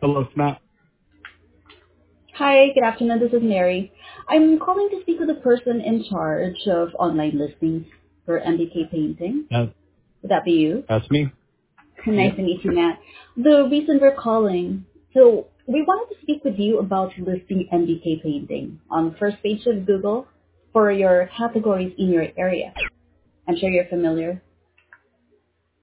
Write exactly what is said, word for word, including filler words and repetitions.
Hello, Matt. Hi, good afternoon. This is Mary. I'm calling to speak with the person in charge of online listings for M B K Painting. That, Would that be you? that's me. Nice Yep. to meet you, Matt. The reason we're calling, so we wanted to speak with you about listing M B K Painting on the first page of Google for your categories in your area. I'm sure you're familiar